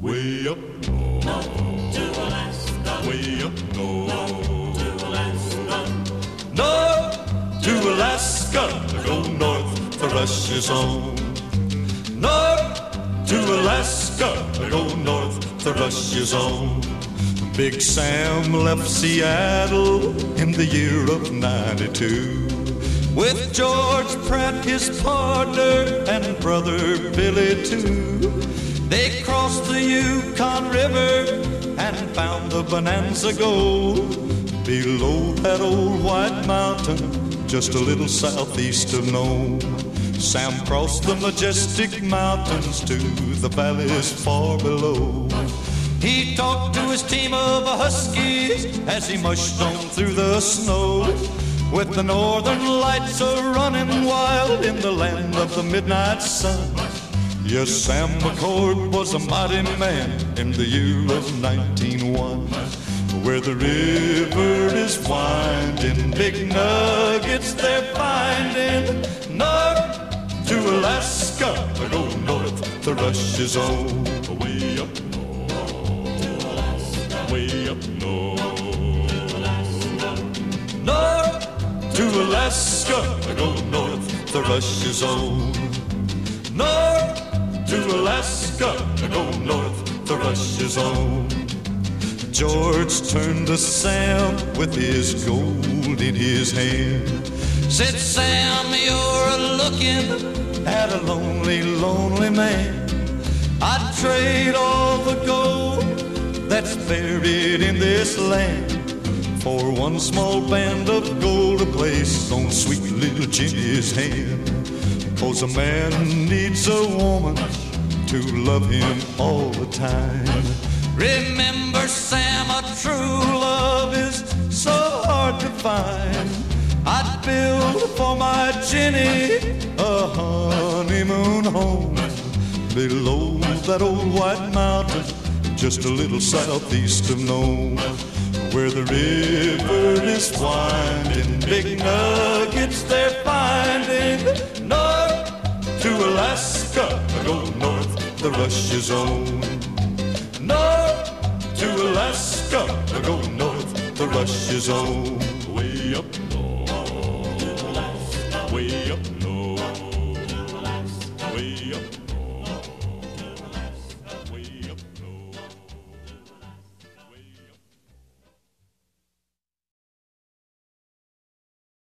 Way up north, to Alaska, way up north, to Alaska, north to Alaska. Go north, the rush is on. North to Alaska. Go north, the rush is on. Big Sam left Seattle in the year of '92 with George Pratt, his partner, and brother Billy too. They crossed the Yukon River and found the Bonanza Gold below that old white mountain, just a little southeast of Nome. Sam crossed the majestic mountains to the valleys far below. He talked to his team of huskies as he mushed on through the snow, with the northern lights a-running wild in the land of the midnight sun. Yes, Sam McCord was a mighty man in the year of 1901. Where the river is winding, big nuggets they're finding. North to Alaska, go north, the rush is on. Way up north, way up north, north to Alaska, go north, the rush is on. North to Alaska, go north, the rush is on. George turned to Sam with his gold in his hand. Said, Sam, you're looking at a lonely, lonely man. I'd trade all the gold that's buried in this land for one small band of gold to place on sweet little Jenny's hand. 'Cause a man needs a woman to love him all the time. Remember, Sam, a true love is so hard to find. I'd build for my Jenny a honeymoon home below that old white mountain, just a little southeast of Nome. Where the river is winding, big nuggets they're finding. North to Alaska, go north, the rush is on. North to Alaska, go north, the rush is on. Way up north, way up north.